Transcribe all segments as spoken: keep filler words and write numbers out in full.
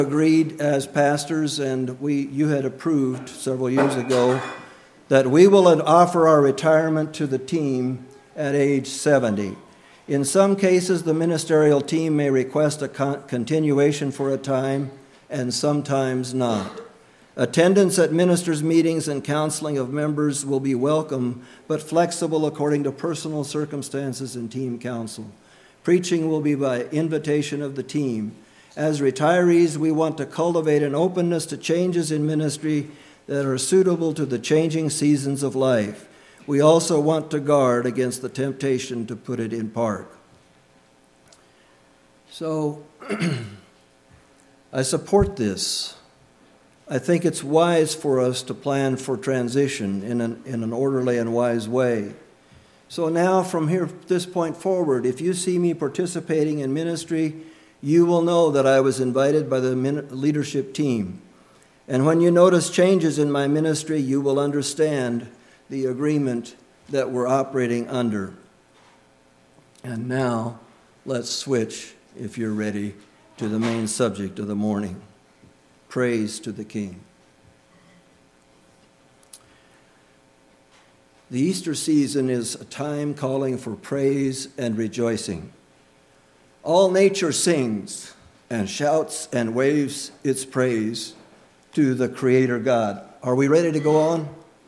agreed as pastors, and we you had approved several years ago, that we will offer our retirement to the team at age seventy. In some cases, the ministerial team may request a con- continuation for a time, and sometimes not. Attendance at ministers' meetings and counseling of members will be welcome, but flexible according to personal circumstances and team counsel. Preaching will be by invitation of the team. As retirees, we want to cultivate an openness to changes in ministry that are suitable to the changing seasons of life. We also want to guard against the temptation to put it in park. So, I support this. I think it's wise for us to plan for transition in an, in an orderly and wise way. So now, from here, this point forward, if you see me participating in ministry, you will know that I was invited by the leadership team. And when you notice changes in my ministry, you will understand the agreement that we're operating under. And now, let's switch, if you're ready, to the main subject of the morning. Praise to the King. The Easter season is a time calling for praise and rejoicing. All nature sings and shouts and waves its praise to the Creator God. Are we ready to go on?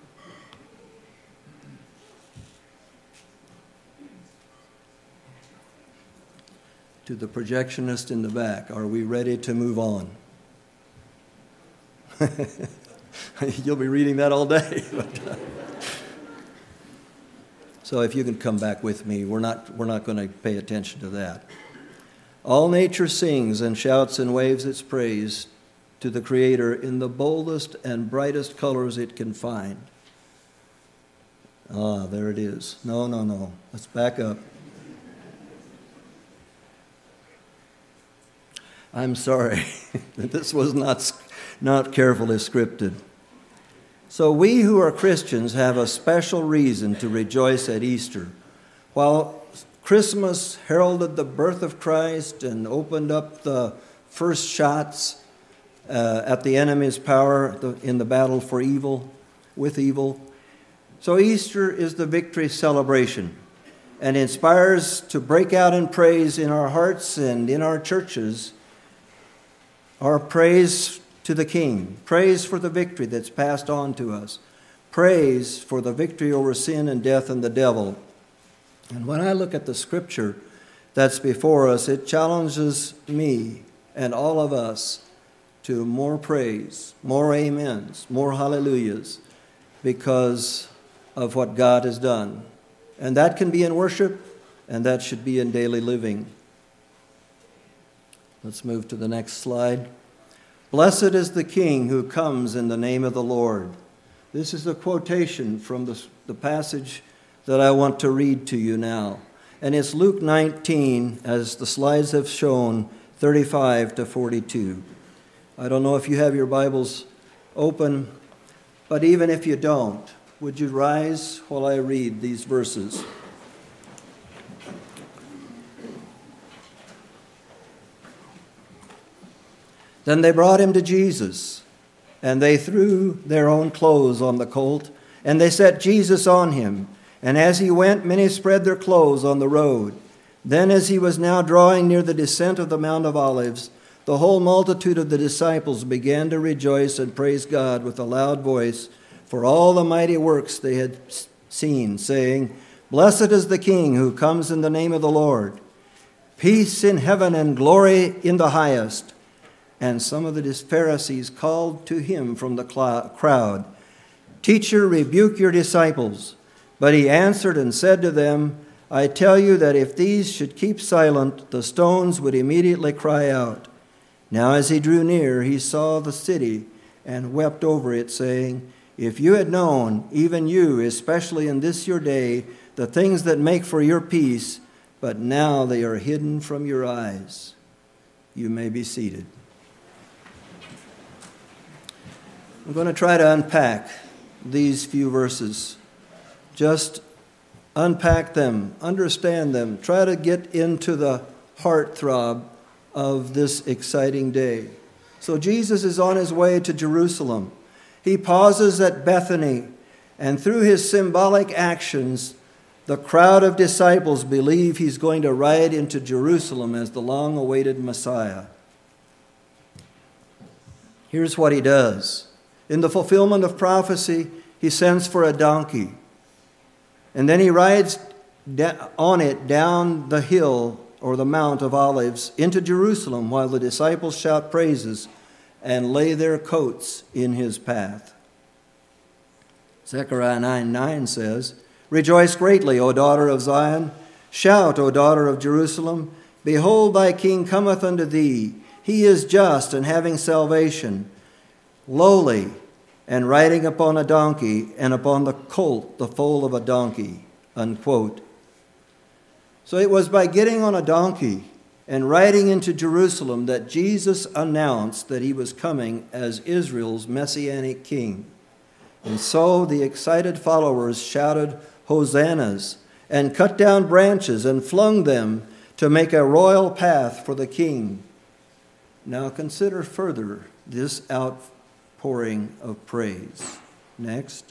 To the projectionist in the back, are we ready to move on? You'll be reading that all day. So if you can come back with me, we're not, we're not going to pay attention to that. All nature sings and shouts and waves its praise to the Creator in the boldest and brightest colors it can find. Ah, there it is. No, no, no. Let's back up. I'm sorry. This was not, not carefully scripted. So we who are Christians have a special reason to rejoice at Easter. While Christmas heralded the birth of Christ and opened up the first shots uh, at the enemy's power in the battle for evil, with evil. So Easter is the victory celebration and inspires to break out in praise in our hearts and in our churches. Our praise to the King, praise for the victory that's passed on to us, praise for the victory over sin and death and the devil. And when I look at the scripture that's before us, it challenges me and all of us to more praise, more amens, more hallelujahs, because of what God has done. And that can be in worship, and that should be in daily living. Let's move to the next slide. Blessed is the King who comes in the name of the Lord. This is a quotation from the, the passage that I want to read to you now. And it's Luke nineteen, as the slides have shown, thirty-five to forty-two. I don't know if you have your Bibles open, but even if you don't, would you rise while I read these verses? Then they brought him to Jesus, and they threw their own clothes on the colt, and they set Jesus on him. And as he went, many spread their clothes on the road. Then as he was now drawing near the descent of the Mount of Olives, the whole multitude of the disciples began to rejoice and praise God with a loud voice for all the mighty works they had seen, saying, Blessed is the King who comes in the name of the Lord. Peace in heaven and glory in the highest. And some of the Pharisees called to him from the crowd, Teacher, rebuke your disciples. But he answered and said to them, I tell you that if these should keep silent, the stones would immediately cry out. Now as he drew near, he saw the city and wept over it, saying, If you had known, even you, especially in this your day, the things that make for your peace, but now they are hidden from your eyes. You may be seated. I'm going to try to unpack these few verses. Just unpack them, understand them, try to get into the heartthrob of this exciting day. So Jesus is on his way to Jerusalem. He pauses at Bethany, and through his symbolic actions, the crowd of disciples believe he's going to ride into Jerusalem as the long-awaited Messiah. Here's what he does. In the fulfillment of prophecy, he sends for a donkey. And then he rides on it down the hill or the Mount of Olives into Jerusalem while the disciples shout praises and lay their coats in his path. Zechariah nine nine says, "Rejoice greatly, O daughter of Zion. Shout, O daughter of Jerusalem. Behold, thy king cometh unto thee. He is just and having salvation, lowly, and riding upon a donkey, and upon the colt, the foal of a donkey." Unquote. So it was by getting on a donkey and riding into Jerusalem that Jesus announced that he was coming as Israel's messianic king. And so the excited followers shouted hosannas and cut down branches and flung them to make a royal path for the king. Now consider further this outpouring of praise. Next.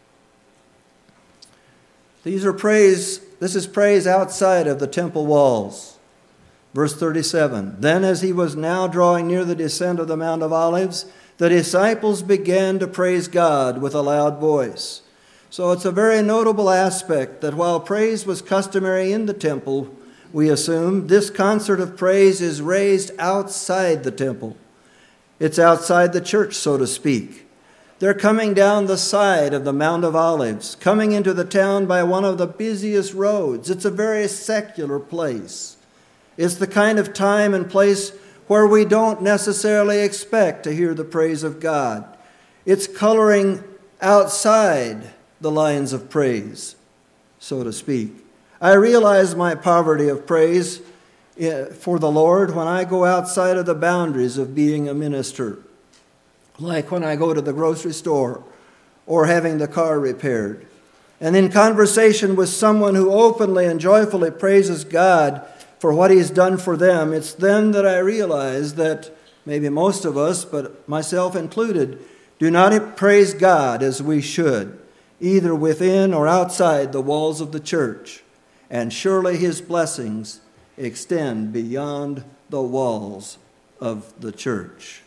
These are praise, this is praise outside of the temple walls. Verse thirty-seven, "Then as he was now drawing near the descent of the Mount of Olives, the disciples began to praise God with a loud voice." So it's a very notable aspect that while praise was customary in the temple, we assume, this concert of praise is raised outside the temple. It's outside the church, so to speak. They're coming down the side of the Mount of Olives, coming into the town by one of the busiest roads. It's a very secular place. It's the kind of time and place where we don't necessarily expect to hear the praise of God. It's coloring outside the lines of praise, so to speak. I realize my poverty of praise for the Lord when I go outside of the boundaries of being a minister, like when I go to the grocery store or having the car repaired. And in conversation with someone who openly and joyfully praises God for what he's done for them, it's then that I realize that maybe most of us, but myself included, do not praise God as we should, either within or outside the walls of the church. And surely his blessings extend beyond the walls of the church.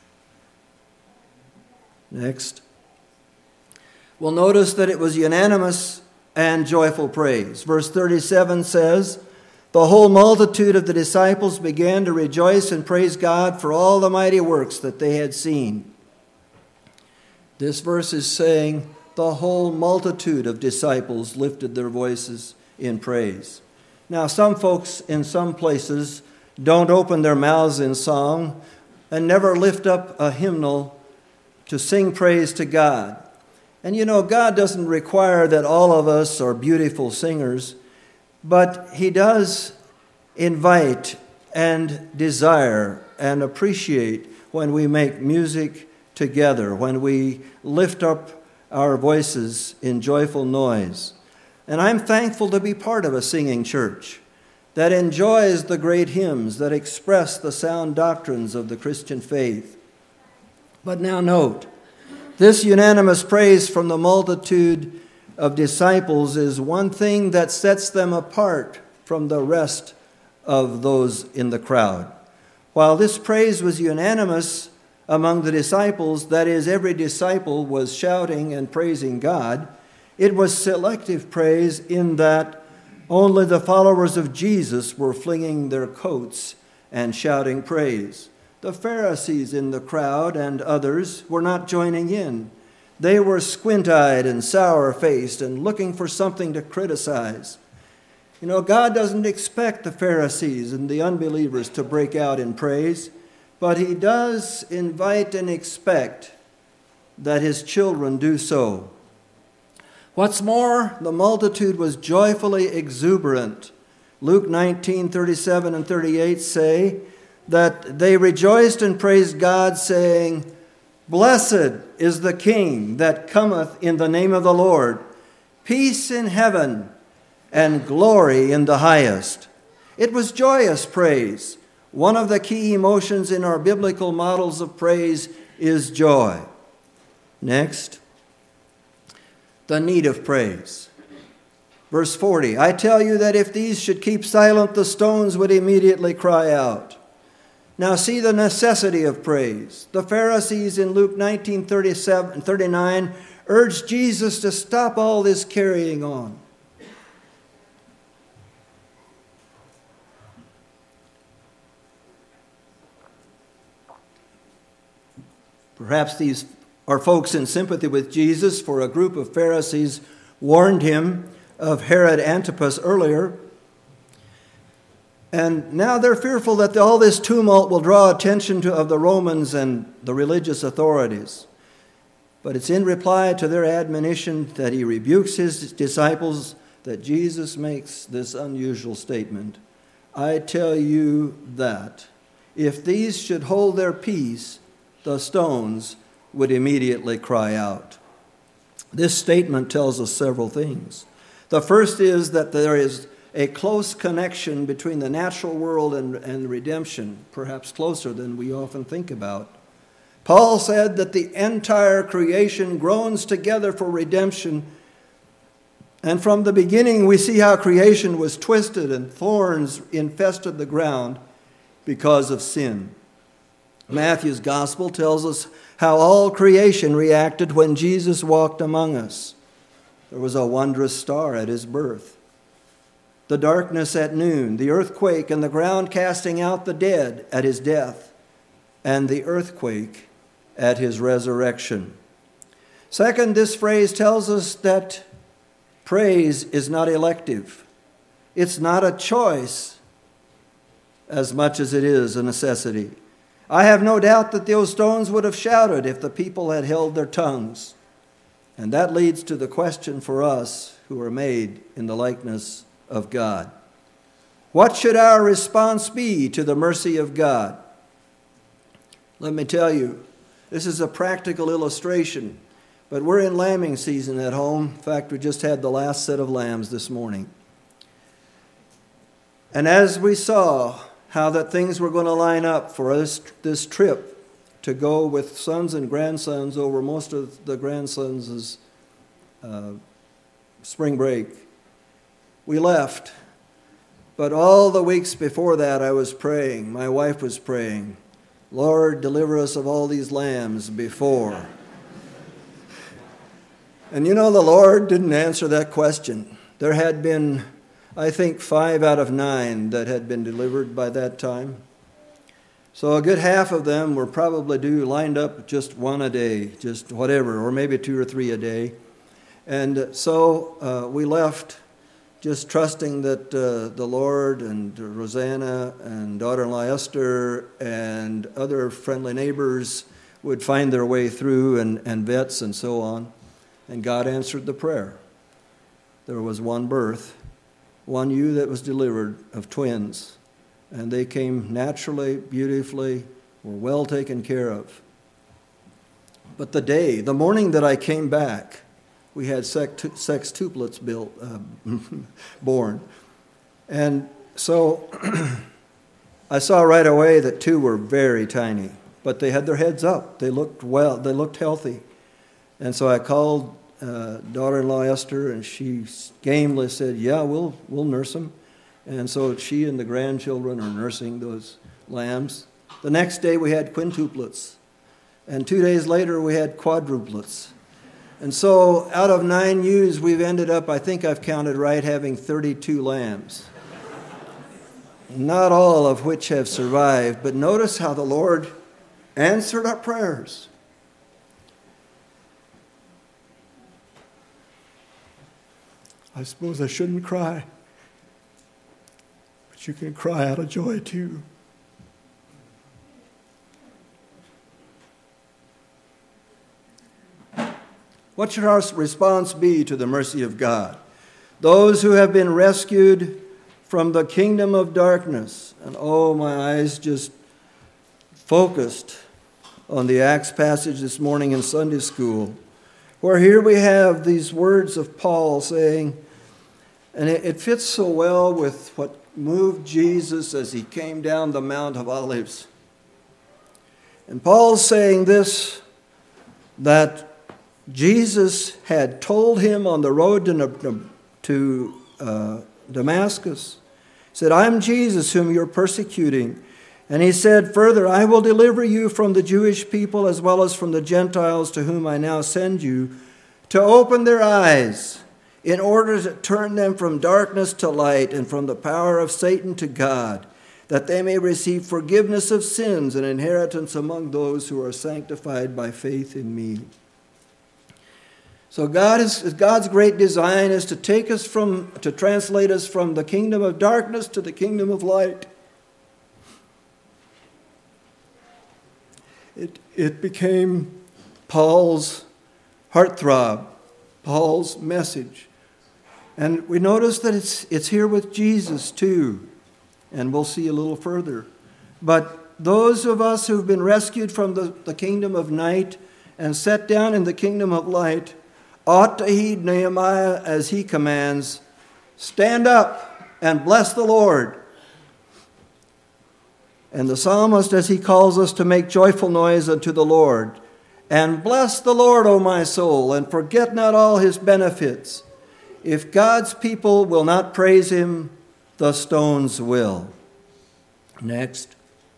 Next. We'll notice that it was unanimous and joyful praise. Verse thirty-seven says, "The whole multitude of the disciples began to rejoice and praise God for all the mighty works that they had seen." This verse is saying the whole multitude of disciples lifted their voices in praise. Now, some folks in some places don't open their mouths in song and never lift up a hymnal to sing praise to God. And you know, God doesn't require that all of us are beautiful singers, but he does invite and desire and appreciate when we make music together, when we lift up our voices in joyful noise. And I'm thankful to be part of a singing church that enjoys the great hymns that express the sound doctrines of the Christian faith. But now note, this unanimous praise from the multitude of disciples is one thing that sets them apart from the rest of those in the crowd. While this praise was unanimous among the disciples, that is, every disciple was shouting and praising God, it was selective praise in that only the followers of Jesus were flinging their coats and shouting praise. The Pharisees in the crowd and others were not joining in. They were squint-eyed and sour-faced and looking for something to criticize. You know, God doesn't expect the Pharisees and the unbelievers to break out in praise, but he does invite and expect that his children do so. What's more, the multitude was joyfully exuberant. Luke nineteen, thirty-seven and thirty-eight say that they rejoiced and praised God, saying, "Blessed is the King that cometh in the name of the Lord. Peace in heaven and glory in the highest." It was joyous praise, One of the key emotions in our biblical models of praise is joy. Next, the need of praise. Verse forty, I tell you that if these should keep silent, the stones would immediately cry out. Now see the necessity of praise. The Pharisees in Luke nineteen thirty-seven, thirty-nine urged Jesus to stop all this carrying on. Perhaps these are folks in sympathy with Jesus, for a group of Pharisees warned him of Herod Antipas earlier. And now they're fearful that all this tumult will draw attention to, of the Romans and the religious authorities. But it's in reply to their admonition that he rebukes his disciples that Jesus makes this unusual statement. I tell you that if these should hold their peace, the stones would immediately cry out. This statement tells us several things. The first is that there is a close connection between the natural world and, and redemption, perhaps closer than we often think about. Paul said that the entire creation groans together for redemption. And from the beginning, we see how creation was twisted and thorns infested the ground because of sin. Matthew's gospel tells us how all creation reacted when Jesus walked among us. There was a wondrous star at his birth, the darkness at noon, the earthquake, and the ground casting out the dead at his death, and the earthquake at his resurrection. Second, this phrase tells us that praise is not elective. It's not a choice as much as it is a necessity. I have no doubt that those stones would have shouted if the people had held their tongues. And that leads to the question for us who are made in the likeness of God. What should our response be to the mercy of God? Let me tell you, this is a practical illustration, but we're in lambing season at home. In fact, we just had the last set of lambs this morning. And as we saw how that things were going to line up for us, this trip to go with sons and grandsons over most of the grandsons' uh, spring break, we left. But all the weeks before that, I was praying. My wife was praying, Lord, deliver us of all these lambs before. And you know, the Lord didn't answer that question. There had been, I think, five out of nine that had been delivered by that time. So a good half of them were probably due lined up just one a day, just whatever, or maybe two or three a day. And so uh, we left just trusting that uh, the Lord and Rosanna and daughter-in-law Esther and other friendly neighbors would find their way through, and, and vets and so on. And God answered the prayer. There was one birth, one ewe that was delivered of twins. And they came naturally, beautifully, were well taken care of. But the day, the morning that I came back, we had sextuplets built, uh, born. And so I saw right away that two were very tiny, but they had their heads up. They looked well, they looked healthy. And so I called uh, daughter-in-law Esther, and she gamely said, yeah, we'll we'll nurse them. And so she and the grandchildren are nursing those lambs. The next day we had quintuplets. And two days later we had quadruplets. And so out of nine ewes, we've ended up, I think I've counted right, having thirty-two lambs. Not all of which have survived, but notice how the Lord answered our prayers. I suppose I shouldn't cry. But you can cry out of joy too. What should our response be to the mercy of God? Those who have been rescued from the kingdom of darkness. And oh, my eyes just focused on the Acts passage this morning in Sunday school, where here we have these words of Paul saying, and it, it fits so well with what moved Jesus as he came down the Mount of Olives. And Paul's saying this, that Jesus had told him on the road to, to uh, Damascus, he said, I'm Jesus whom you're persecuting. And he said further, I will deliver you from the Jewish people as well as from the Gentiles to whom I now send you, to open their eyes, in order to turn them from darkness to light and from the power of Satan to God, that they may receive forgiveness of sins and inheritance among those who are sanctified by faith in me. So God is, God's great design is to take us from, to translate us from the kingdom of darkness to the kingdom of light. It, it became Paul's heartthrob, Paul's message. And we notice that it's, it's here with Jesus too. And we'll see a little further. But those of us who've been rescued from the, the kingdom of night and set down in the kingdom of light ought to heed Nehemiah as he commands, stand up and bless the Lord. And the psalmist, as he calls us to make joyful noise unto the Lord, and bless the Lord, O my soul, and forget not all his benefits. If God's people will not praise him, the stones will. Next,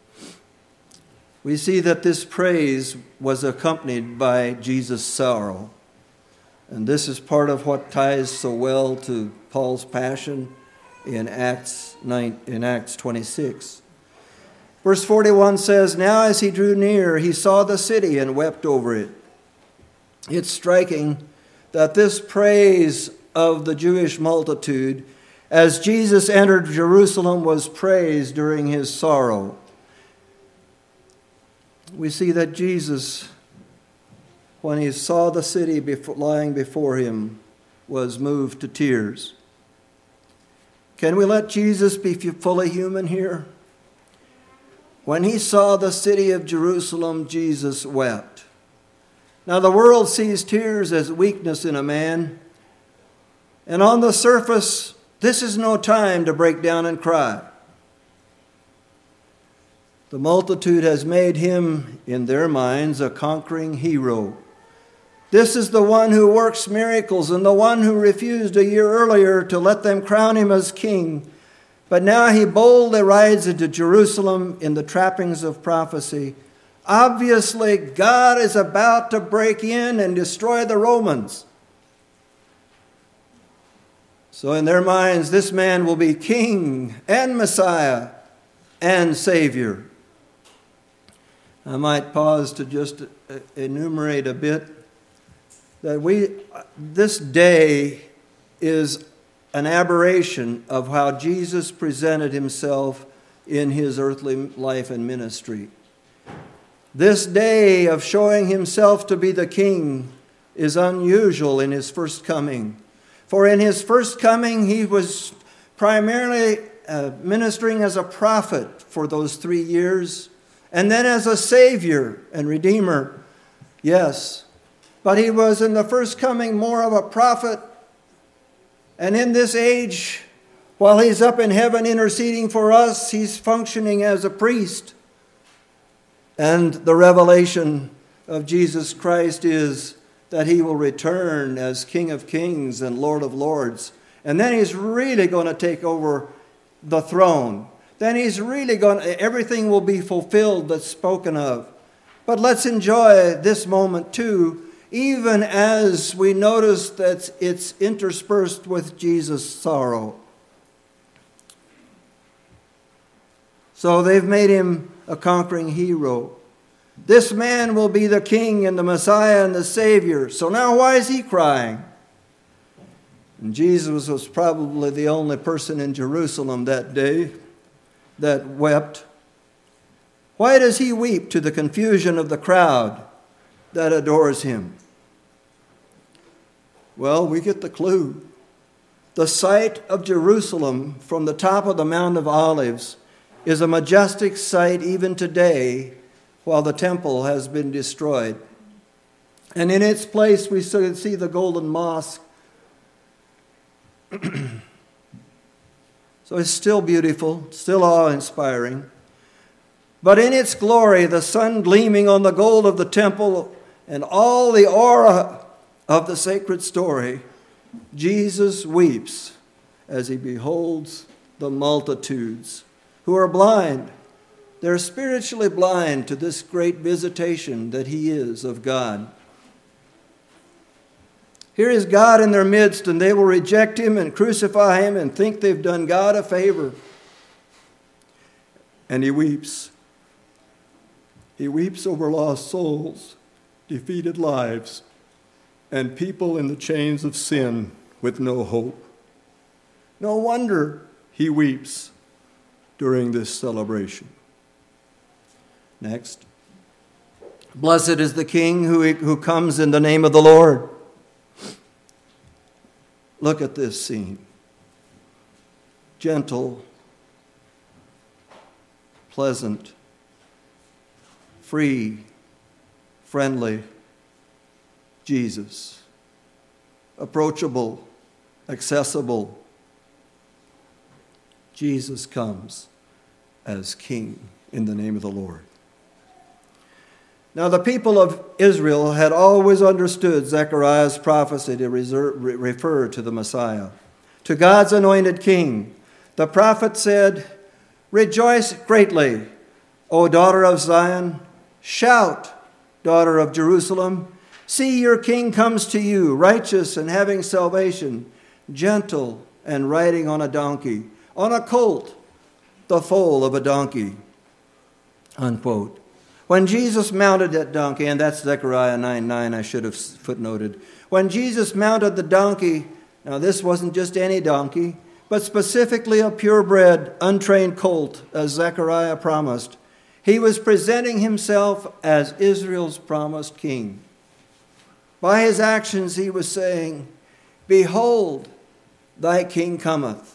we see that this praise was accompanied by Jesus' sorrow. And this is part of what ties so well to Paul's passion in Acts nine, in Acts twenty-six. Verse forty-one says, now as he drew near, he saw the city and wept over it. It's striking that this praise of the Jewish multitude as Jesus entered Jerusalem was praised during his sorrow. We see that Jesus, when he saw the city before, lying before him, was moved to tears. Can we let Jesus be fully human here? When he saw the city of Jerusalem, Jesus wept. Now the world sees tears as weakness in a man, and on the surface, this is no time to break down and cry. The multitude has made him, in their minds, a conquering hero. This is the one who works miracles and the one who refused a year earlier to let them crown him as king. But now he boldly rides into Jerusalem in the trappings of prophecy. Obviously, God is about to break in and destroy the Romans. So in their minds, this man will be king and Messiah and Savior. I might pause to just enumerate a bit that we this day is an aberration of how Jesus presented himself in his earthly life and ministry. This day of showing himself to be the king is unusual in his first coming. For in his first coming, he was primarily uh, ministering as a prophet for those three years, and then as a Savior and Redeemer. Yes, but he was in the first coming more of a prophet. And in this age, while he's up in heaven interceding for us, he's functioning as a priest. And the revelation of Jesus Christ is that he will return as King of Kings and Lord of Lords. And then he's really going to take over the throne. Then he's really going to, everything will be fulfilled that's spoken of. But let's enjoy this moment too, even as we notice that it's interspersed with Jesus' sorrow. So they've made him a conquering hero. This man will be the king and the Messiah and the Savior. So now why is he crying? And Jesus was probably the only person in Jerusalem that day that wept. Why does he weep to the confusion of the crowd that adores him? Well, we get the clue. The sight of Jerusalem from the top of the Mount of Olives is a majestic sight even today, while the temple has been destroyed. And in its place we see the golden mosque. So So it's still beautiful, still awe-inspiring. But in its glory, the sun gleaming on the gold of the temple and all the aura of the sacred story, Jesus weeps as he beholds the multitudes who are blind. They're spiritually blind to this great visitation that he is of God. Here is God in their midst, and they will reject him and crucify him and think they've done God a favor. And he weeps. He weeps over lost souls, defeated lives, and people in the chains of sin with no hope. No wonder he weeps during this celebration. Next. Blessed is the King who, who comes in the name of the Lord. Look at this scene. Gentle, pleasant, free, friendly Jesus. Approachable, accessible. Jesus comes as King in the name of the Lord. Now, the people of Israel had always understood Zechariah's prophecy to reserve, refer to the Messiah, to God's anointed king. The prophet said, "Rejoice greatly, O daughter of Zion. Shout, daughter of Jerusalem. See, your king comes to you, righteous and having salvation, gentle and riding on a donkey, on a colt, the foal of a donkey." Unquote. When Jesus mounted that donkey, and that's Zechariah nine nine, I should have footnoted. When Jesus mounted the donkey, now this wasn't just any donkey, but specifically a purebred, untrained colt, as Zechariah promised. He was presenting himself as Israel's promised king. By his actions, he was saying, "Behold, thy king cometh."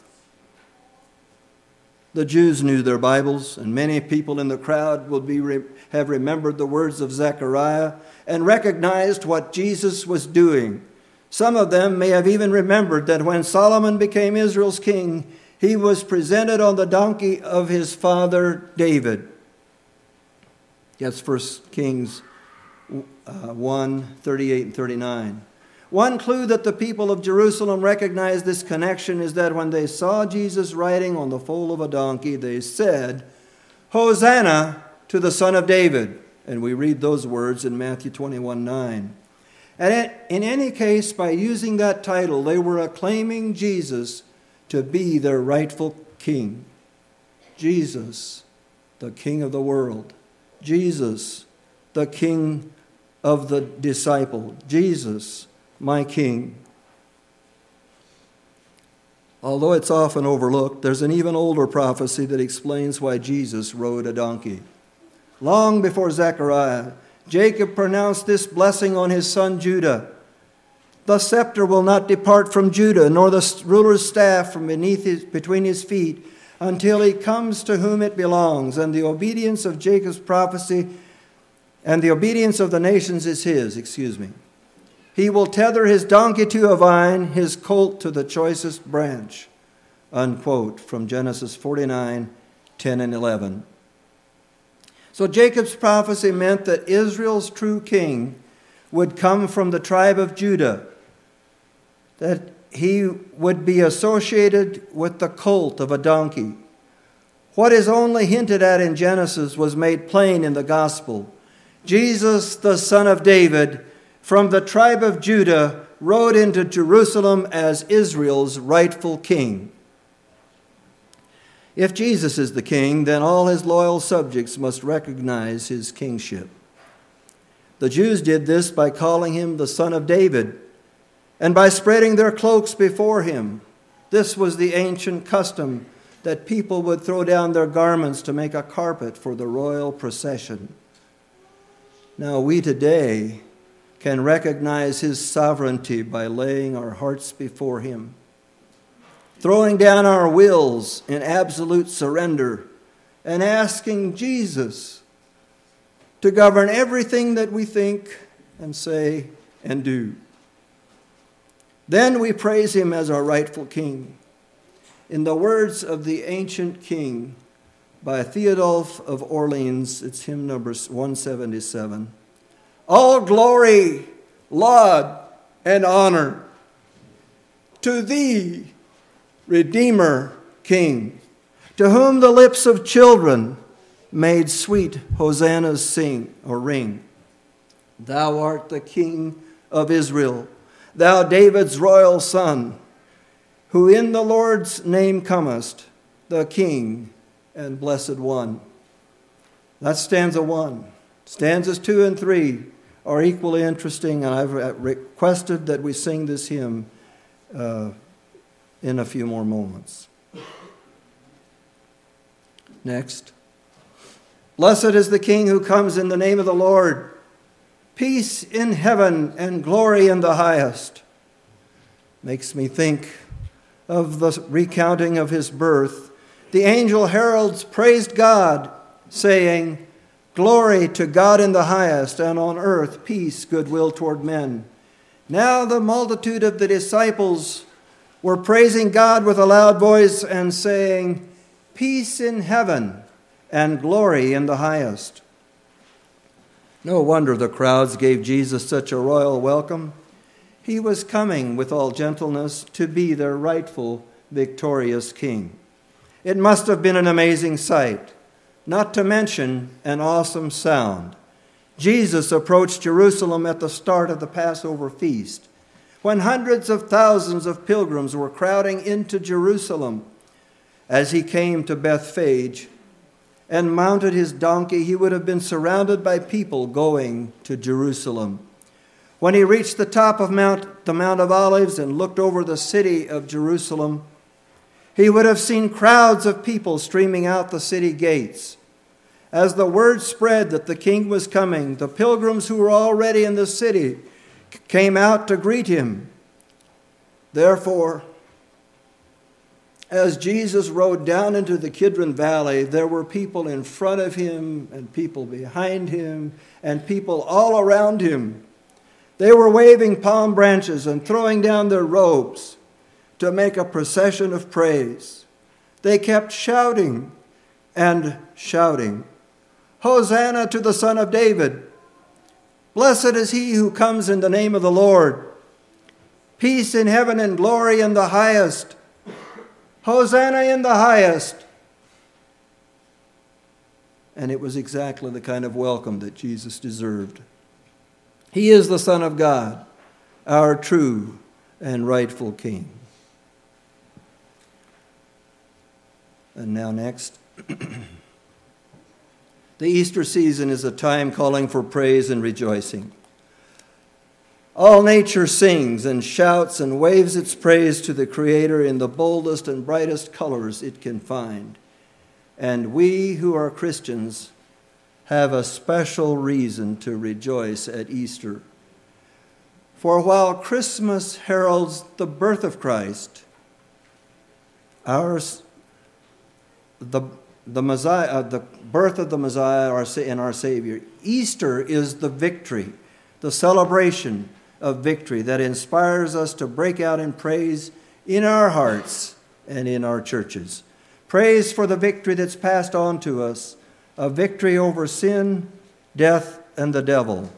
The Jews knew their Bibles, and many people in the crowd will be have remembered the words of Zechariah and recognized what Jesus was doing. Some of them may have even remembered that when Solomon became Israel's king, he was presented on the donkey of his father David. That's First Kings uh, one, thirty-eight and thirty-nine. One clue that the people of Jerusalem recognized this connection is that when they saw Jesus riding on the foal of a donkey, they said, "Hosanna to the Son of David." And we read those words in Matthew twenty-one nine. And in any case, by using that title, they were acclaiming Jesus to be their rightful king. Jesus, the King of the world. Jesus, the King of the disciple. Jesus, my King. Although it's often overlooked, there's an even older prophecy that explains why Jesus rode a donkey. Long before Zechariah, Jacob pronounced this blessing on his son Judah. "The scepter will not depart from Judah, nor the ruler's staff from beneath his, between his feet, until he comes to whom it belongs. And the obedience of Jacob's prophecy, and the obedience of the nations is his." Excuse me. "He will tether his donkey to a vine, his colt to the choicest branch." Unquote, from Genesis forty-nine, ten and eleven. So Jacob's prophecy meant that Israel's true king would come from the tribe of Judah, that he would be associated with the colt of a donkey. What is only hinted at in Genesis was made plain in the gospel. Jesus, the son of David, from the tribe of Judah, rode into Jerusalem as Israel's rightful king. If Jesus is the king, then all his loyal subjects must recognize his kingship. The Jews did this by calling him the Son of David and by spreading their cloaks before him. This was the ancient custom that people would throw down their garments to make a carpet for the royal procession. Now we today can recognize his sovereignty by laying our hearts before him, throwing down our wills in absolute surrender, and asking Jesus to govern everything that we think and say and do. Then we praise him as our rightful king. In the words of the ancient king by Theodulf of Orleans, it's hymn number one seventy-seven. All glory, laud, and honor to thee, Redeemer, King, to whom the lips of children made sweet hosannas sing or ring. Thou art the King of Israel, thou David's royal son, who in the Lord's name comest, the King and Blessed One. That's stanza one. Stanzas two and three are equally interesting, and I've requested that we sing this hymn uh, in a few more moments. Next. Blessed is the King who comes in the name of the Lord. Peace in heaven and glory in the highest. Makes me think of the recounting of his birth. The angel heralds praised God, saying, Glory to God in the highest, and on earth peace, goodwill toward men. Now the multitude of the disciples were praising God with a loud voice and saying, Peace in heaven and glory in the highest. No wonder the crowds gave Jesus such a royal welcome. He was coming with all gentleness to be their rightful, victorious king. It must have been an amazing sight, not to mention an awesome sound. Jesus approached Jerusalem at the start of the Passover feast, when hundreds of thousands of pilgrims were crowding into Jerusalem. As he came to Bethphage and mounted his donkey, he would have been surrounded by people going to Jerusalem. When he reached the top of Mount, the Mount of Olives and looked over the city of Jerusalem, he would have seen crowds of people streaming out the city gates. As the word spread that the king was coming, the pilgrims who were already in the city came out to greet him. Therefore, as Jesus rode down into the Kidron Valley, there were people in front of him and people behind him and people all around him. They were waving palm branches and throwing down their robes to make a procession of praise. They kept shouting and shouting, Hosanna to the Son of David! Blessed is he who comes in the name of the Lord! Peace in heaven and glory in the highest! Hosanna in the highest! And it was exactly the kind of welcome that Jesus deserved. He is the Son of God, our true and rightful King. And now next. The Easter season is a time calling for praise and rejoicing. All nature sings and shouts and waves its praise to the Creator in the boldest and brightest colors it can find. And we who are Christians have a special reason to rejoice at Easter. For while Christmas heralds the birth of Christ, ours, the, the Messiah, the birth of the Messiah our, and our Savior, Easter is the victory, the celebration of victory that inspires us to break out in praise in our hearts and in our churches. Praise for the victory that's passed on to us, a victory over sin, death, and the devil.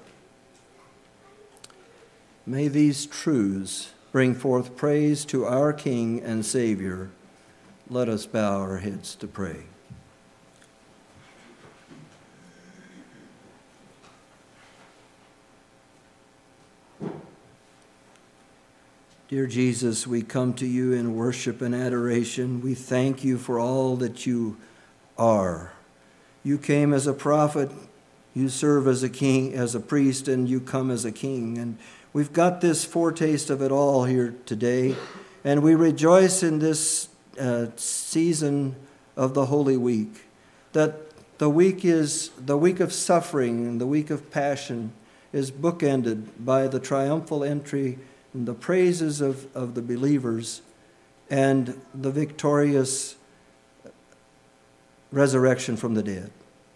May these truths bring forth praise to our King and Savior. Let us bow our heads to pray. Dear Jesus, we come to you in worship and adoration. We thank you for all that you are. You came as a prophet, you serve as a king, as a priest, and you come as a king. And we've got this foretaste of it all here today, and we rejoice in this uh, season of the Holy Week, that the week is the week of suffering and the week of passion is bookended by the triumphal entry and the praises of, of the believers and the victorious resurrection from the dead.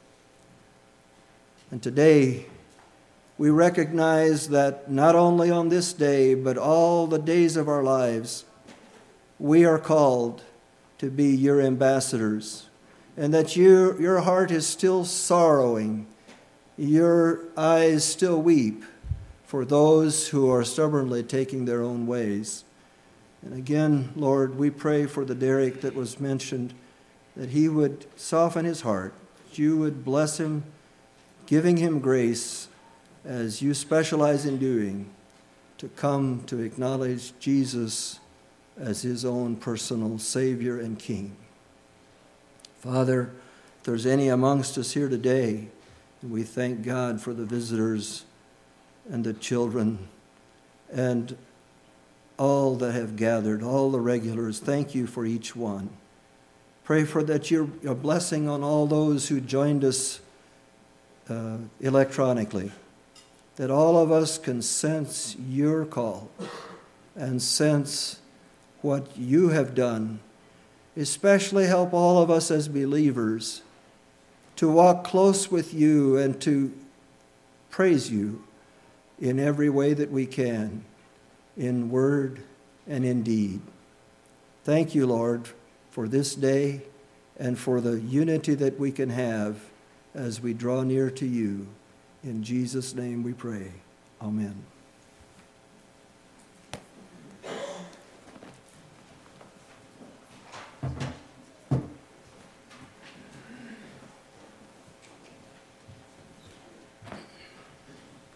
And today, we recognize that not only on this day, but all the days of our lives, we are called to be your ambassadors, and that you, your heart is still sorrowing, your eyes still weep for those who are stubbornly taking their own ways. And again, Lord, we pray for the Derek that was mentioned, that he would soften his heart, that you would bless him, giving him grace as you specialize in doing, to come to acknowledge Jesus as his own personal Savior and King. Father, if there's any amongst us here today, we thank God for the visitors and the children and all that have gathered, all the regulars. Thank you for each one. Pray for that your, your blessing on all those who joined us uh, electronically, that all of us can sense your call and sense what you have done. Especially help all of us as believers to walk close with you and to praise you in every way that we can, in word and in deed. Thank you, Lord, for this day and for the unity that we can have as we draw near to you. In Jesus' name we pray. Amen.